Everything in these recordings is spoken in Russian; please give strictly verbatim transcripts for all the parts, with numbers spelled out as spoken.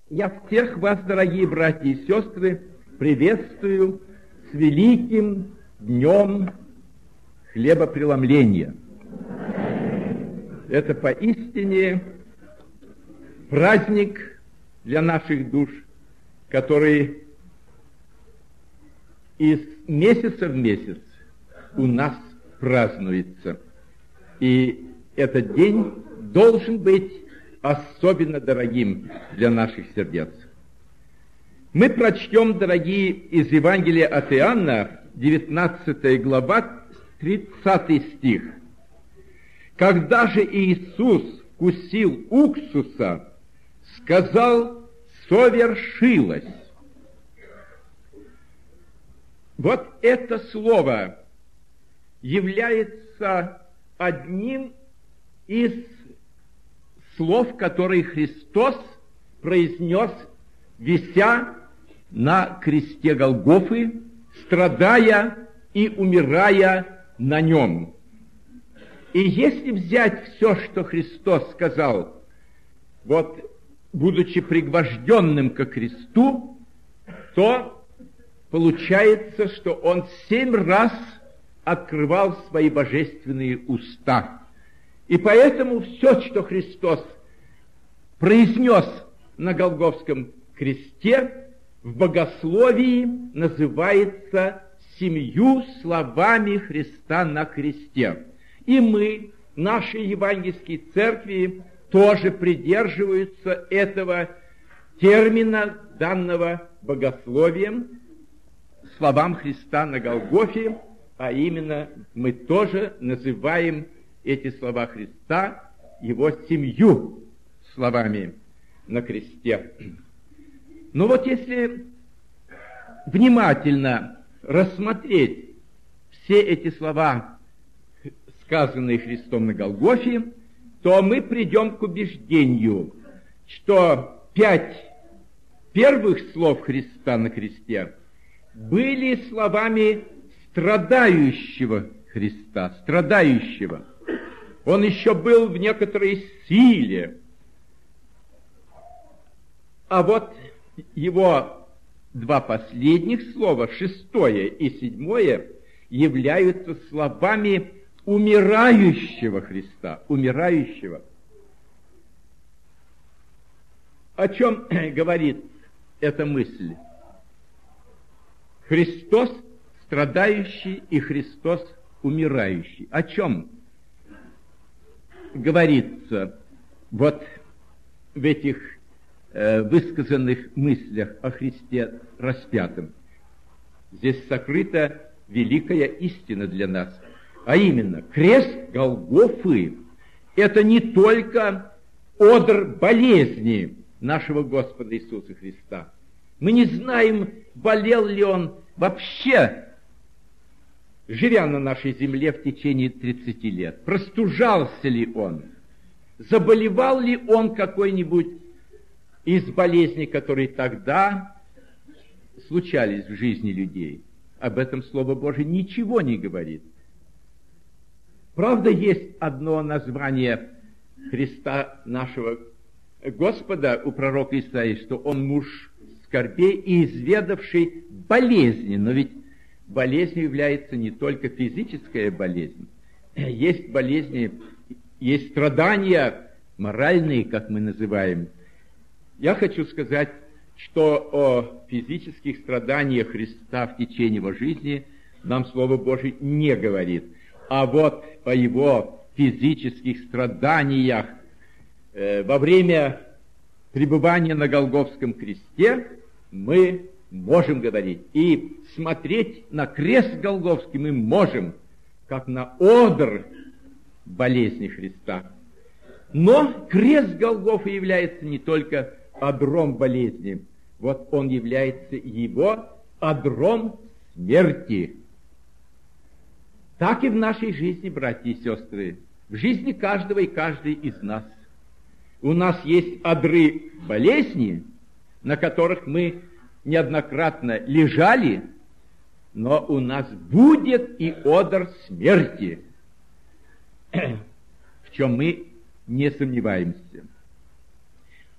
Я всех вас, дорогие братья и сестры, приветствую с великим днем хлебопреломления. Это поистине праздник для наших душ, который из месяца в месяц у нас празднуется. И этот день должен быть особенно дорогим для наших сердец. Мы прочтем, дорогие, из Евангелия от Иоанна, девятнадцатая глава, тридцатый стих. «Когда же Иисус вкусил уксуса, сказал: совершилось». Вот это слово является одним из слов, которые Христос произнес, вися на кресте Голгофы, страдая и умирая на нем. И если взять все, что Христос сказал, вот, будучи пригвожденным ко кресту, то получается, что Он семь раз открывал свои божественные уста. И поэтому все, что Христос произнес на Голгофском кресте, в богословии называется семью словами Христа на кресте. И мы, наши евангельские церкви, тоже придерживаются этого термина, данного богословием, словам Христа на Голгофе, а именно мы тоже называем эти слова Христа Его семью словами на кресте. Но вот если внимательно рассмотреть все эти слова, сказанные Христом на Голгофе, то мы придем к убеждению, что пять первых слов Христа на кресте были словами страдающего Христа, страдающего. Он еще был в некоторой силе. А вот его два последних слова, шестое и седьмое, являются словами умирающего Христа, умирающего. О чем говорит эта мысль? Христос страдающий и Христос умирающий. О чем говорится вот в этих э, высказанных мыслях о Христе распятом? Здесь сокрыта великая истина для нас, а именно крест Голгофы — это не только одр болезни нашего Господа Иисуса Христа. Мы не знаем, болел ли Он вообще, живя на нашей земле в течение тридцати лет, простужался ли Он, заболевал ли Он какой-нибудь из болезней, которые тогда случались в жизни людей. Об этом Слово Божие ничего не говорит. Правда, есть одно название Христа нашего Господа у пророка Исаии, что Он муж скорбей и изведавший болезни. Но ведь болезнью является не только физическая болезнь. Есть болезни, есть страдания моральные, как мы называем. Я хочу сказать, что о физических страданиях Христа в течение Его жизни нам Слово Божие не говорит. А вот о Его физических страданиях э, во время пребывания на Голгофском кресте мы можем говорить. И смотреть на крест Голгофский мы можем, как на одр болезни Христа. Но крест Голгофы является не только одром болезни, вот он является его одром смерти. Так и в нашей жизни, братья и сестры, в жизни каждого и каждой из нас. У нас есть одры болезни, на которых мы неоднократно лежали, но у нас будет и одр смерти, в чем мы не сомневаемся.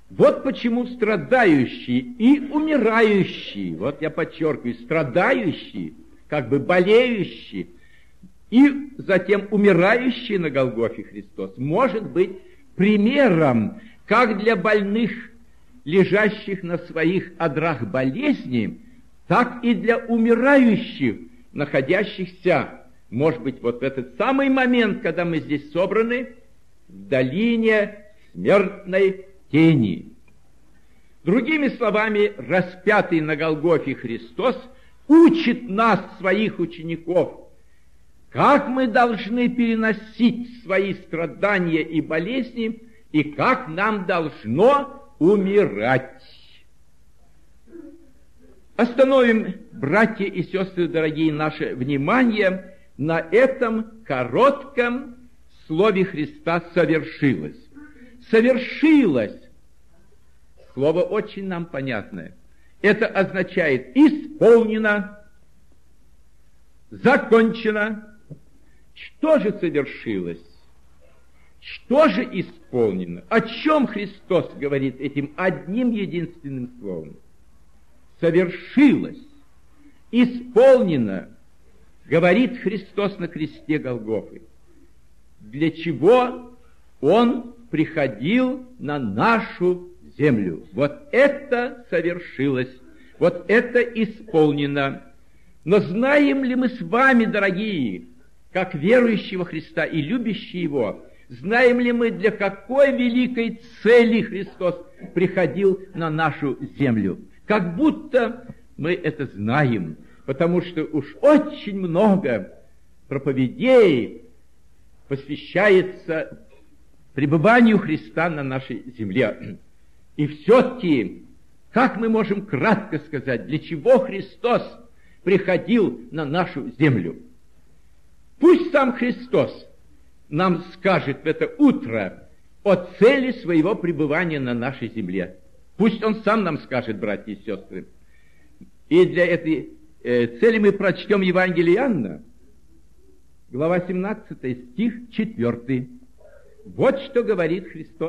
Вот почему страдающий и умирающий, вот я подчеркиваю, страдающий, как бы болеющий, и затем умирающий на Голгофе Христос может быть примером как для больных, лежащих на своих одрах болезни, так и для умирающих, находящихся, может быть, вот в этот самый момент, когда мы здесь собраны, в долине смертной тени. Другими словами, распятый на Голгофе Христос учит нас, своих учеников, как мы должны переносить свои страдания и болезни, и как нам должно умирать. Остановим, братья и сестры дорогие, наше внимание на этом коротком слове Христа «совершилось». «Совершилось» — слово очень нам понятное. Это означает «исполнено», «закончено». Что же совершилось? Что же исполнено? О чем Христос говорит этим одним единственным словом? Совершилось, исполнено, говорит Христос на кресте Голгофы. Для чего Он приходил на нашу землю? Вот это совершилось, вот это исполнено. Но знаем ли мы с вами, дорогие, как верующие во Христа и любящие Его, знаем ли мы, для какой великой цели Христос приходил на нашу землю? Как будто мы это знаем, потому что уж очень много проповедей посвящается пребыванию Христа на нашей земле. И все-таки, как мы можем кратко сказать, для чего Христос приходил на нашу землю? Пусть сам Христос нам скажет в это утро о цели своего пребывания на нашей земле. Пусть Он сам нам скажет, братья и сестры. И для этой э, цели мы прочтем Евангелие Иоанна, глава семнадцатая, стих четвёртый. Вот что говорит Христос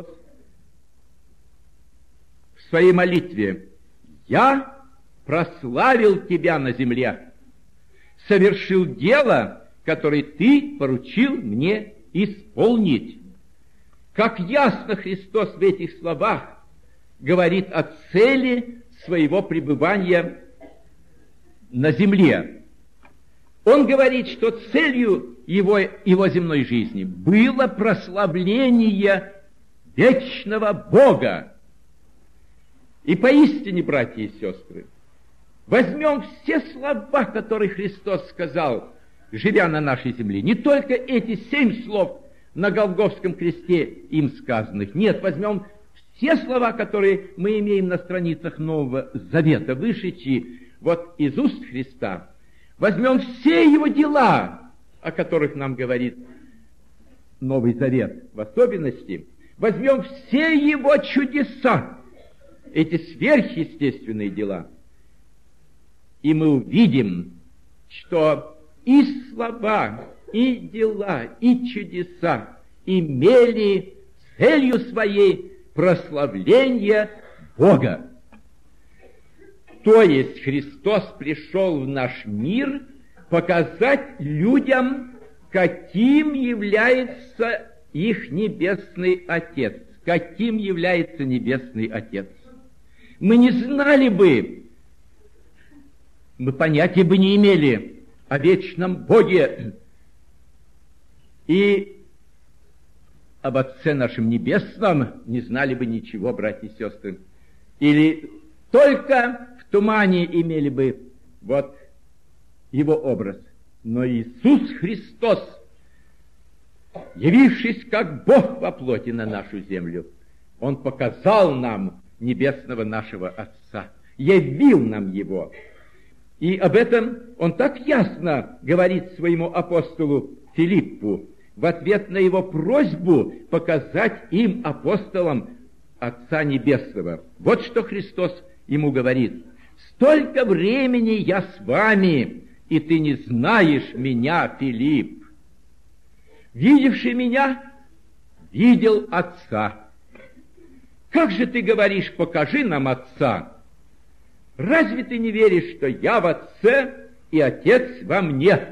в своей молитве. «Я прославил Тебя на земле, совершил дело, которое Ты поручил мне исполнить». Как ясно Христос в этих словах говорит о цели своего пребывания на земле. Он говорит, что целью его, его земной жизни было прославление вечного Бога. И поистине, братья и сестры, возьмем все слова, которые Христос сказал, живя на нашей земле, не только эти семь слов на Голгофском кресте им сказанных, нет, возьмем все слова, которые мы имеем на страницах Нового Завета, вышедшие вот из уст Христа, возьмем все Его дела, о которых нам говорит Новый Завет в особенности, возьмем все Его чудеса, эти сверхъестественные дела, и мы увидим, что и слова, и дела, и чудеса имели целью своей прославление Бога. То есть Христос пришел в наш мир показать людям, каким является их Небесный Отец. Каким является Небесный Отец. Мы не знали бы, мы понятия бы не имели о вечном Боге и об Отце нашем Небесном не знали бы ничего, братья и сестры. Или только в тумане имели бы вот Его образ. Но Иисус Христос, явившись как Бог во плоти на нашу землю, Он показал нам Небесного нашего Отца, явил нам Его. И об этом Он так ясно говорит своему апостолу Филиппу, в ответ на его просьбу показать им, апостолам, Отца Небесного. Вот что Христос ему говорит. «Столько времени я с вами, и ты не знаешь меня, Филипп. Видевший меня, видел Отца. как же ты говоришь, покажи нам Отца? Разве ты не веришь, что я в Отце и Отец во мне?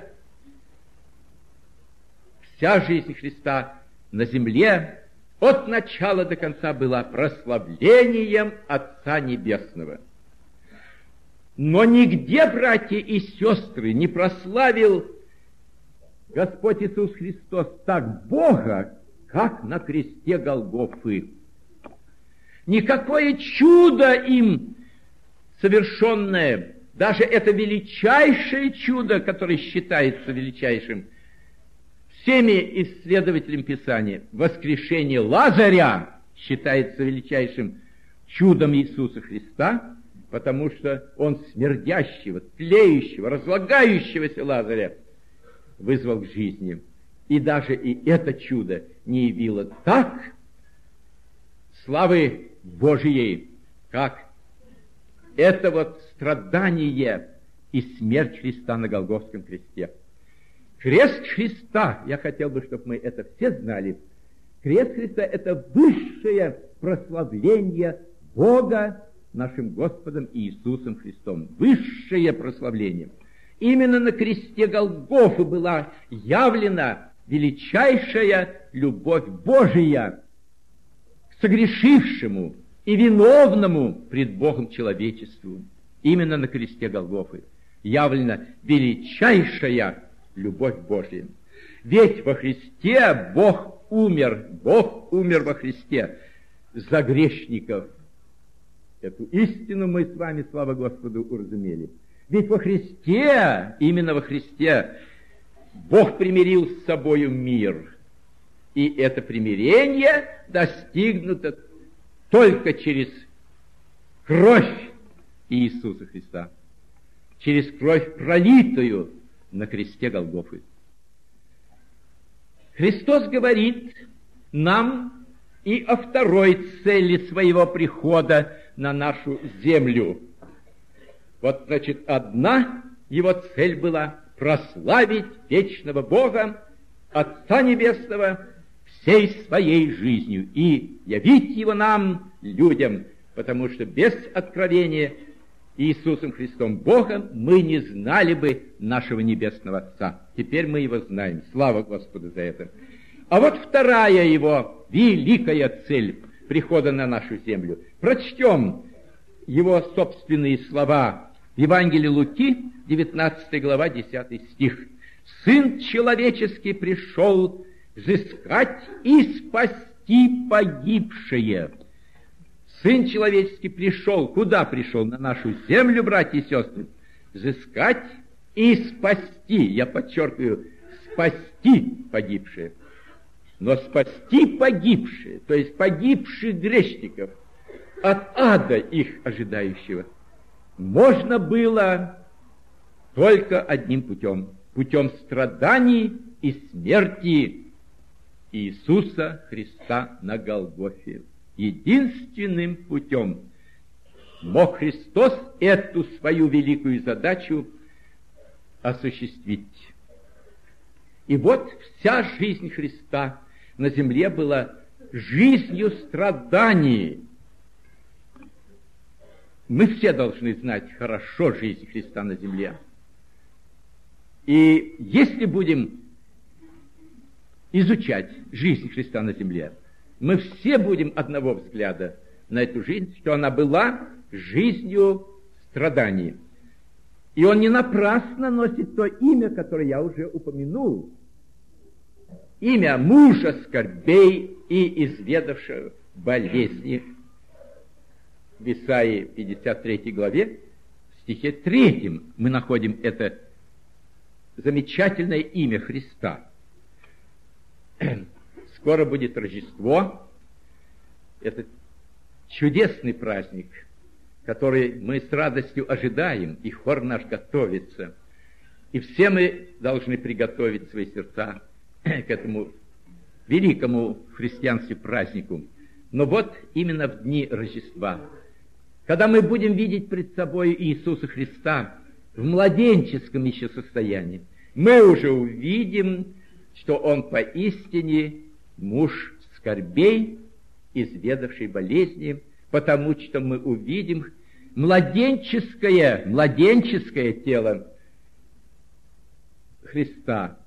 Вся жизнь Христа на земле от начала до конца была прославлением Отца Небесного. Но нигде, братья и сестры, не прославил Господь Иисус Христос так Бога, как на кресте Голгофы. Никакое чудо им совершенное, даже это величайшее чудо, которое считается величайшим всеми исследователями Писания, воскрешение Лазаря считается величайшим чудом Иисуса Христа, потому что он смердящего, тлеющего, разлагающегося Лазаря вызвал к жизни. И даже и это чудо не явило так славы Божией, как это вот страдание и смерть Христа на Голгофском кресте. Крест Христа, я хотел бы, чтобы мы это все знали, крест Христа — это высшее прославление Бога нашим Господом Иисусом Христом. Высшее прославление. Именно на кресте Голгофы была явлена величайшая любовь Божия к согрешившему и виновному пред Богом человечеству. Именно на кресте Голгофы явлена величайшая любовь Божия. Ведь во Христе Бог умер, Бог умер во Христе за грешников. Эту истину мы с вами, слава Господу, уразумели. Ведь во Христе, именно во Христе, Бог примирил с собою мир. И это примирение достигнуто только через кровь Иисуса Христа, через кровь, пролитую на кресте Голгофы. Христос говорит нам и о второй цели своего прихода на нашу землю. Вот, значит, одна его цель была прославить вечного Бога, Отца Небесного, всей своей жизнью и явить его нам, людям, потому что без откровения Иисусом Христом Богом мы не знали бы нашего Небесного Отца. Теперь мы его знаем. Слава Господу за это. А вот вторая его великая цель прихода на нашу землю. Прочтем его собственные слова в Евангелии Луки, девятнадцатая глава, десятый стих. «Сын человеческий пришел взыскать и спасти погибшие». Сын человеческий пришел. Куда пришел? На нашу землю, братья и сестры. Взыскать и спасти. Я подчеркиваю, спасти погибшие. Но спасти погибшие, то есть погибших грешников, от ада их ожидающего, можно было только одним путем. Путем страданий и смерти Иисуса Христа на Голгофе. Единственным путем мог Христос эту свою великую задачу осуществить. И вот вся жизнь Христа на земле была жизнью страданий. Мы все должны знать хорошо жизнь Христа на земле. И если будем изучать жизнь Христа на земле, мы все будем одного взгляда на эту жизнь, что она была жизнью страданий. И он не напрасно носит то имя, которое я уже упомянул. Имя мужа скорбей и изведавшего болезни. В Исаии пятьдесят третьей главе, в стихе третьем, мы находим это замечательное имя Христа. Скоро будет Рождество. Это чудесный праздник, который мы с радостью ожидаем, и хор наш готовится. И все мы должны приготовить свои сердца к этому великому в христианстве празднику. Но вот именно в дни Рождества, когда мы будем видеть пред собой Иисуса Христа в младенческом еще состоянии, мы уже увидим, что Он поистине муж скорбей изведавший болезни, потому что мы увидим младенческое, младенческое тело Христа,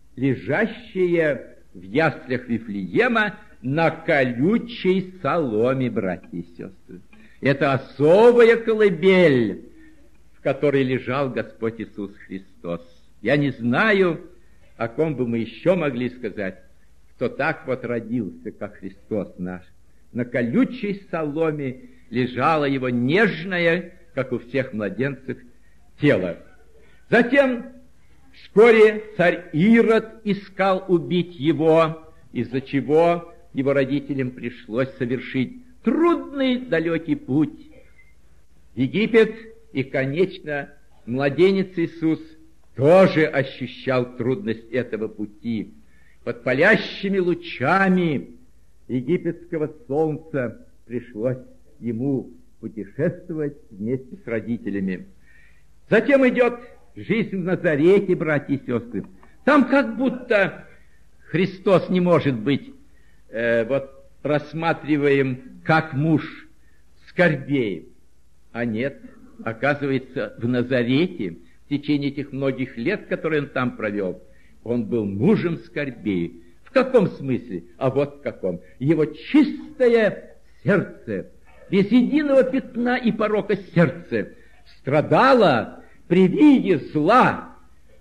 лежащее в яслях Вифлеема на колючей соломе, братья и сестры. Это особая колыбель, в которой лежал Господь Иисус Христос. Я не знаю, о ком бы мы еще могли сказать, кто так вот родился, как Христос наш. На колючей соломе лежало его нежное, как у всех младенцев, тело. Затем вскоре царь Ирод искал убить его, из-за чего его родителям пришлось совершить трудный далекий путь в Египет, и, конечно, младенец Иисус тоже ощущал трудность этого пути. Под палящими лучами египетского солнца пришлось ему путешествовать вместе с родителями. Затем идет жизнь в Назарете, братья и сестры. Там как будто Христос не может быть э, вот рассматриваем как муж скорбей. А нет, оказывается, в Назарете в течение этих многих лет, которые он там провел, он был мужем скорбей. В каком смысле? А вот в каком. Его чистое сердце, без единого пятна и порока сердце, страдало при виде зла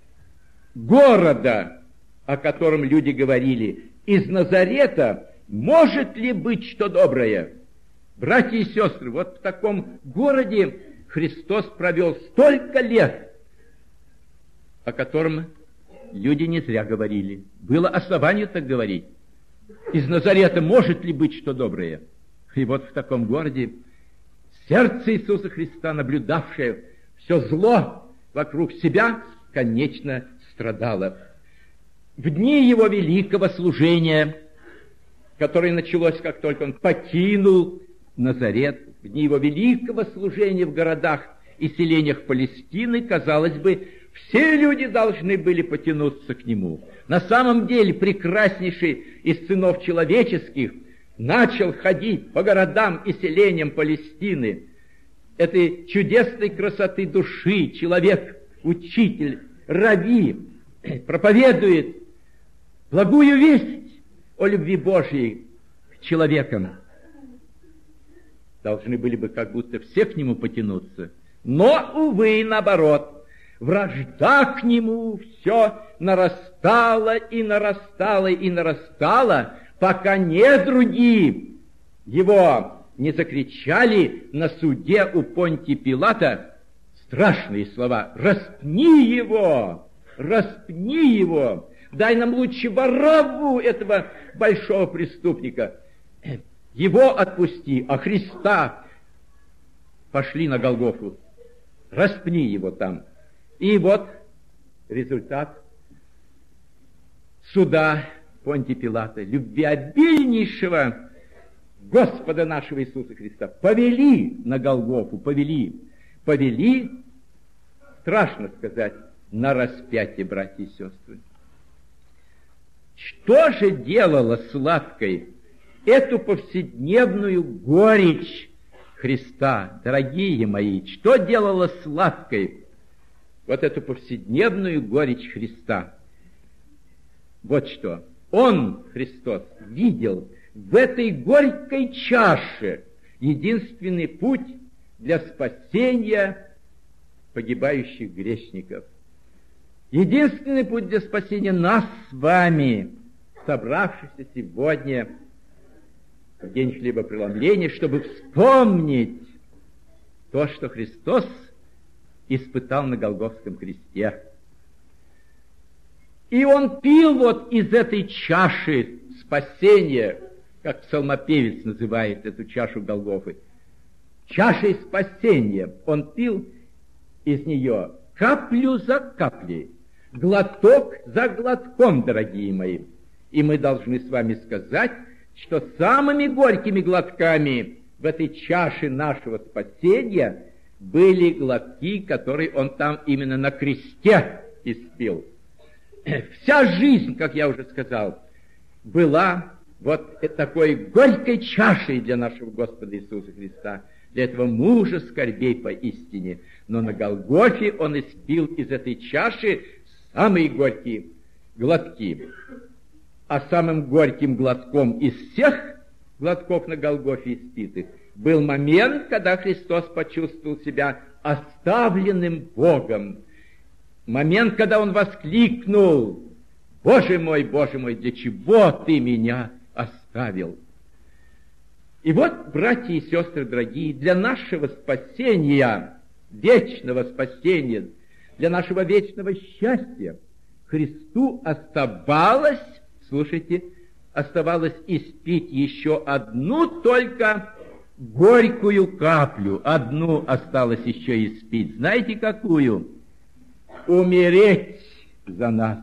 города, о котором люди говорили: из Назарета может ли быть что доброе? Братья и сестры, вот в таком городе Христос провел столько лет, о котором люди не зря говорили. Было основание так говорить. Из Назарета может ли быть что доброе? И вот в таком городе сердце Иисуса Христа, наблюдавшее все зло вокруг себя, конечно, страдало. В дни его великого служения, которое началось, как только он покинул Назарет, в дни его великого служения в городах и селениях Палестины, казалось бы, все люди должны были потянуться к нему. На самом деле, прекраснейший из сынов человеческих начал ходить по городам и селениям Палестины. Этой чудесной красоты души человек, учитель, рави, проповедует благую весть о любви Божьей к человекам. Должны были бы как будто все к нему потянуться. Но, увы, наоборот, вражда к нему все нарастала и нарастала и нарастала, пока недруги его не закричали на суде у Понтия Пилата страшные слова: «Распни его! Распни его! Дай нам лучше Варавву, этого большого преступника! Его отпусти, а Христа пошли на Голгофу! Распни его там!» И вот результат суда Понтия Пилата, любвеобильнейшего Господа нашего Иисуса Христа, повели на Голгофу, повели, повели, страшно сказать, на распятие, братья и сестры. Что же делало сладкой эту повседневную горечь Христа, дорогие мои? Что делало сладкой вот эту повседневную горечь Христа? Вот что. Он, Христос, видел в этой горькой чаше единственный путь для спасения погибающих грешников. Единственный путь для спасения нас с вами, собравшихся сегодня в день хлебопреломления, чтобы вспомнить то, что Христос испытал на Голгофском кресте. И он пил вот из этой чаши спасения, как псалмопевец называет эту чашу Голгофы, чашей спасения. Он пил из нее каплю за каплей, глоток за глотком, дорогие мои. И мы должны с вами сказать, что самыми горькими глотками в этой чаше нашего спасения были глотки, которые он там именно на кресте испил. Вся жизнь, как я уже сказал, была вот такой горькой чашей для нашего Господа Иисуса Христа, для этого мужа скорбей поистине. Но на Голгофе Он испил из этой чаши самые горькие глотки. А самым горьким глотком из всех глотков на Голгофе испитых был момент, когда Христос почувствовал себя оставленным Богом. Момент, когда Он воскликнул: «Боже мой, Боже мой, для чего Ты меня оставил?» И вот, братья и сестры дорогие, для нашего спасения, вечного спасения, для нашего вечного счастья Христу оставалось, слушайте, оставалось испить еще одну только горькую каплю. Одну осталось еще испить. Знаете, какую? Умереть за нас.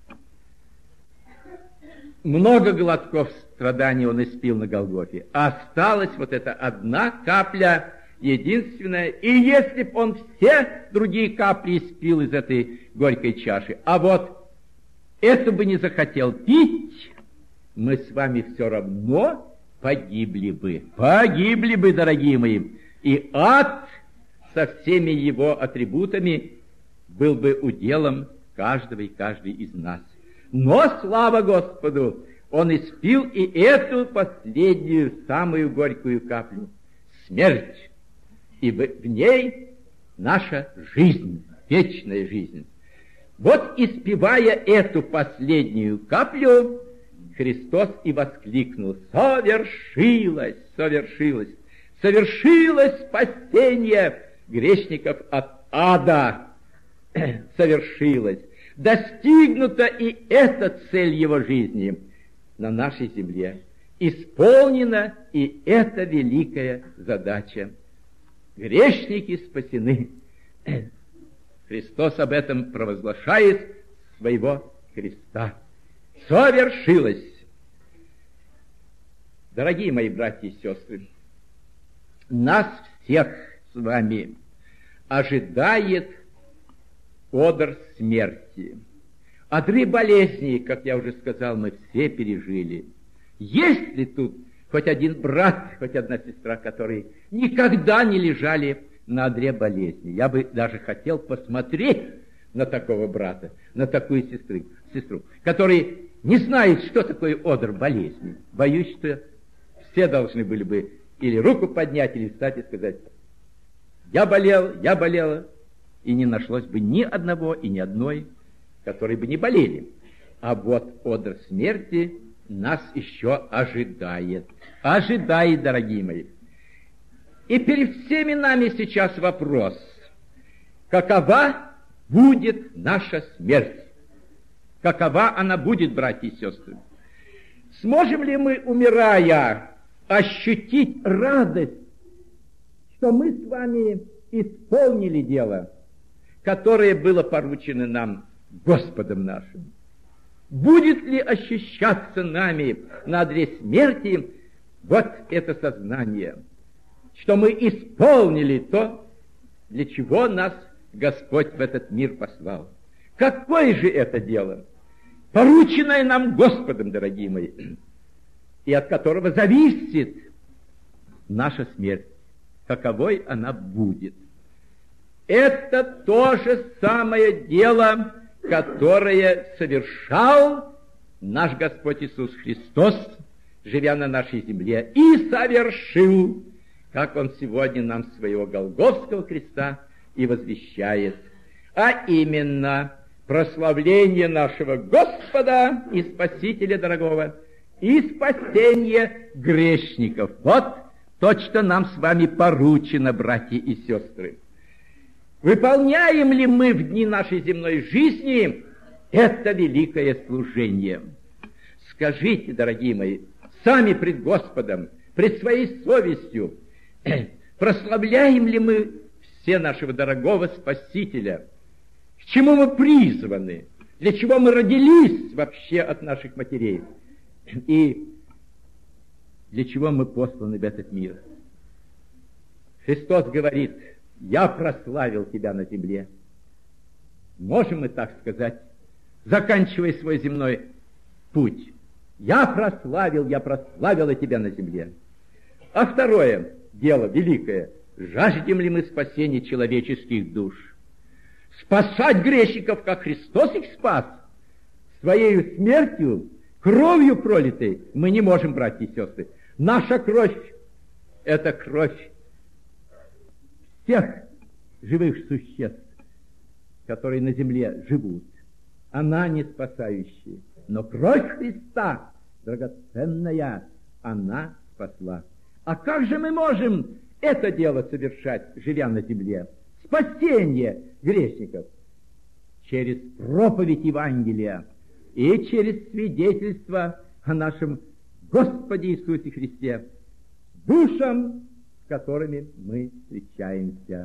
Много глотков страданий Он испил на Голгофе. Осталась вот эта одна капля, единственная. И если бы Он все другие капли испил из этой горькой чаши, а вот это бы не захотел пить, мы с вами все равно погибли бы. Погибли бы, дорогие мои. И ад со всеми его атрибутами был бы уделом каждого и каждой из нас. Но, слава Господу, Он испил и эту последнюю, самую горькую каплю — смерть. И в ней наша жизнь, вечная жизнь. Вот, испивая эту последнюю каплю, Христос и воскликнул: «Совершилось, совершилось, совершилось спасение грешников от ада, совершилось, достигнута и эта цель Его жизни на нашей земле, исполнена и эта великая задача. Грешники спасены». Христос об этом провозглашает своего креста. Совершилось. Дорогие мои братья и сестры, нас всех с вами ожидает одр смерти. Одры болезней, как я уже сказал, мы все пережили. Есть ли тут хоть один брат, хоть одна сестра, которые никогда не лежали на одре болезни? Я бы даже хотел посмотреть на такого брата, на такую сестру, сестру, который не знает, что такое одр болезни. Боюсь, что все должны были бы или руку поднять, или встать и сказать: «Я болел, я болела», и не нашлось бы ни одного и ни одной, которые бы не болели. А вот одр смерти нас еще ожидает. Ожидает, дорогие мои. И перед всеми нами сейчас вопрос: какова будет наша смерть? Какова она будет, братья и сестры? Сможем ли мы, умирая, ощутить радость, что мы с вами исполнили дело, которое было поручено нам Господом нашим? Будет ли ощущаться нами на одре смерти вот это сознание, что мы исполнили то, для чего нас Господь в этот мир послал? Какое же это дело, порученное нам Господом, дорогие мои, и от которого зависит наша смерть? Каковой она будет? Это то же самое дело, которое совершал наш Господь Иисус Христос, живя на нашей земле, и совершил, как Он сегодня нам своего Голгофского креста и возвещает, а именно прославление нашего Господа и Спасителя дорогого и спасение грешников. Вот то, что нам с вами поручено, братья и сестры. Выполняем ли мы в дни нашей земной жизни это великое служение? Скажите, дорогие мои, сами пред Господом, пред своей совестью, прославляем ли мы все нашего дорогого Спасителя? К чему мы призваны? Для чего мы родились вообще от наших матерей? И для чего мы посланы в этот мир? Христос говорит: «Я прославил тебя на земле». Можем мы так сказать, заканчивая свой земной путь? Я прославил, я прославила тебя на земле. А второе дело великое. Жаждем ли мы спасения человеческих душ? Спасать грешников, как Христос их спас, своей смертью, кровью пролитой, мы не можем, братья и сестры. Наша кровь — это кровь всех живых существ, которые на земле живут. Она не спасающая. Но кровь Христа, драгоценная, она спасла. А как же мы можем это дело совершать, живя на земле? Спасение грешников через проповедь Евангелия и через свидетельство о нашем Господе Иисусе Христе, душам, с которыми мы встречаемся.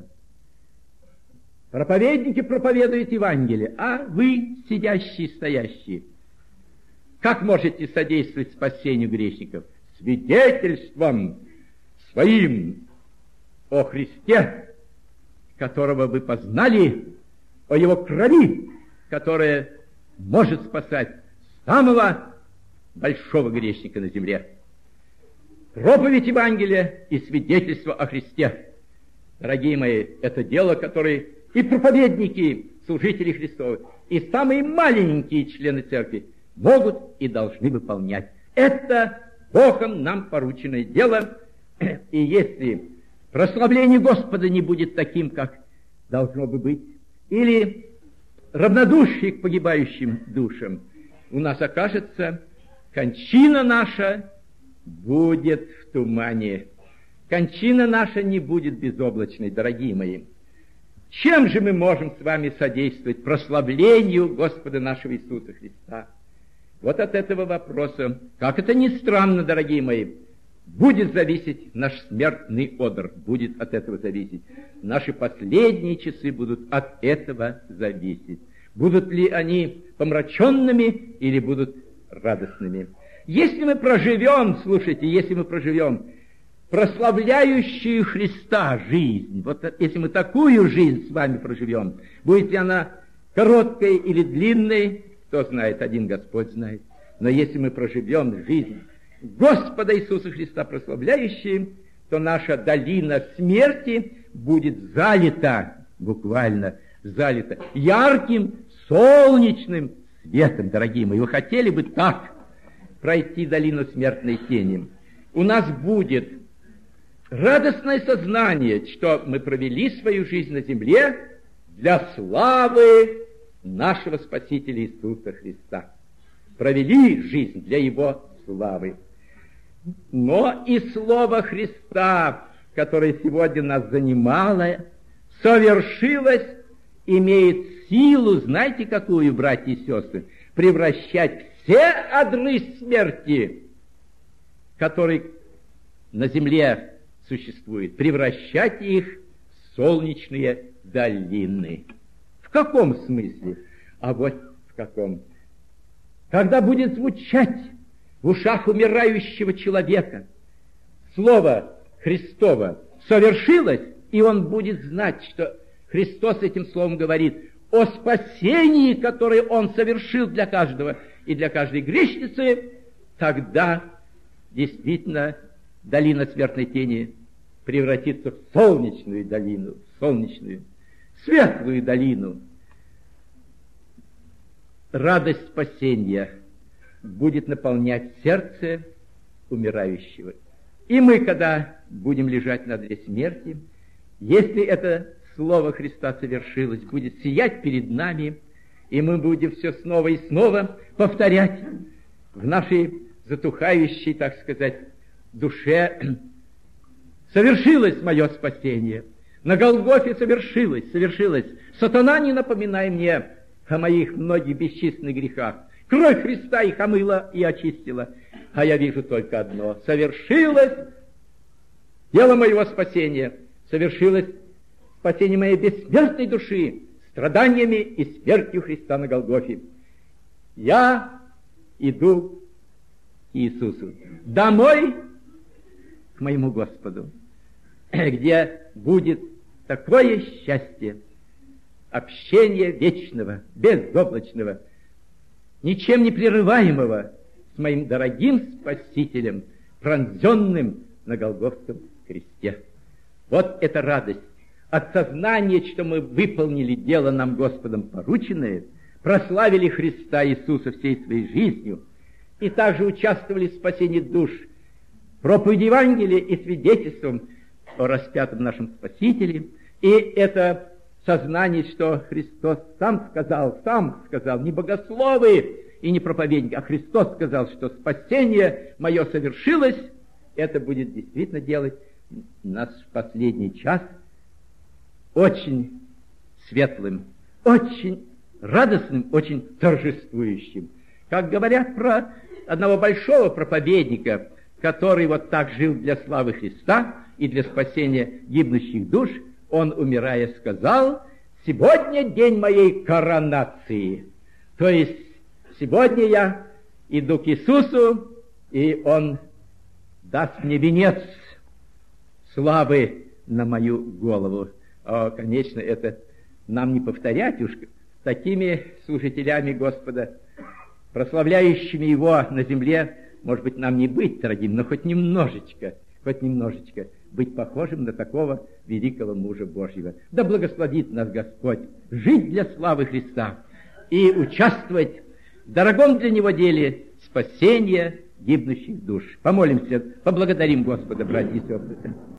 Проповедники проповедуют Евангелие, а вы, сидящие, стоящие, как можете содействовать спасению грешников? Свидетельством своим о Христе, которого вы познали, о Его крови, которая может спасать самого большого грешника на земле. Проповедь Евангелия и свидетельство о Христе. Дорогие мои, это дело, которое и проповедники, служители Христовы, и самые маленькие члены церкви могут и должны выполнять. Это Богом нам порученное дело, и если прославление Господа не будет таким, как должно бы быть, или равнодушие к погибающим душам, у нас окажется, кончина наша будет в тумане. Кончина наша не будет безоблачной, дорогие мои. Чем же мы можем с вами содействовать прославлению Господа нашего Иисуса Христа? Вот от этого вопроса, как это ни странно, дорогие мои, будет зависеть наш смертный одр, будет от этого зависеть. Наши последние часы будут от этого зависеть. Будут ли они помраченными или будут радостными? Если мы проживем, слушайте, если мы проживем прославляющую Христа жизнь, вот если мы такую жизнь с вами проживем, будет ли она короткой или длинной, кто знает, один Господь знает. Но если мы проживем жизнь Господа Иисуса Христа прославляющую, то наша долина смерти будет залита, буквально залита, ярким солнечным светом, дорогие мои. Вы хотели бы так пройти долину смертной тени? У нас будет радостное сознание, что мы провели свою жизнь на земле для славы нашего Спасителя Иисуса Христа. Провели жизнь для Его славы. Но и Слово Христа, которое сегодня нас занимало, совершилось, имеет силу, знаете какую, братья и сестры, превращать все одры смерти, которые на земле существуют, превращать их в солнечные долины. В каком смысле? А вот в каком. Когда будет звучать в ушах умирающего человека слово Христово совершилось, и он будет знать, что Христос этим словом говорит о спасении, которое Он совершил для каждого и для каждой грешницы, тогда действительно долина смертной тени превратится в солнечную долину, в солнечную, светлую долину. Радость спасения будет наполнять сердце умирающего. И мы, когда будем лежать на одре смерти, если это Слово Христа совершилось, будет сиять перед нами, и мы будем все снова и снова повторять в нашей затухающей, так сказать, душе: совершилось мое спасение, на Голгофе совершилось, совершилось. Сатана, не напоминай мне о моих многих бесчисленных грехах. Кровь Христа их омыла и очистила. А я вижу только одно: совершилось дело моего спасения, совершилось спасение моей бессмертной души страданиями и смертью Христа на Голгофе. Я иду к Иисусу домой, к моему Господу, где будет такое счастье, общение вечного, безоблачного, ничем не прерываемого с моим дорогим Спасителем, пронзенным на Голгофском кресте. Вот эта радость от сознания, что мы выполнили дело нам Господом порученное, прославили Христа Иисуса всей своей жизнью и также участвовали в спасении душ, проповедью Евангелия и свидетельством о распятом нашем Спасителе. И это сознание, что Христос сам сказал, сам сказал, не богословы и не проповедники, а Христос сказал, что спасение мое совершилось, это будет действительно делать нас в последний час очень светлым, очень радостным, очень торжествующим. Как говорят про одного большого проповедника, который вот так жил для славы Христа и для спасения гибнущих душ, он, умирая, сказал: «Сегодня день моей коронации». То есть сегодня я иду к Иисусу, и Он даст мне венец славы на мою голову. О, конечно, это нам не повторять уж такими служителями Господа, прославляющими Его на земле, может быть, нам не быть дорогим, но хоть немножечко, хоть немножечко быть похожим на такого великого мужа Божьего. Да благословит нас Господь жить для славы Христа и участвовать в дорогом для Него деле спасения гибнущих душ. Помолимся, поблагодарим Господа, братья и сестры.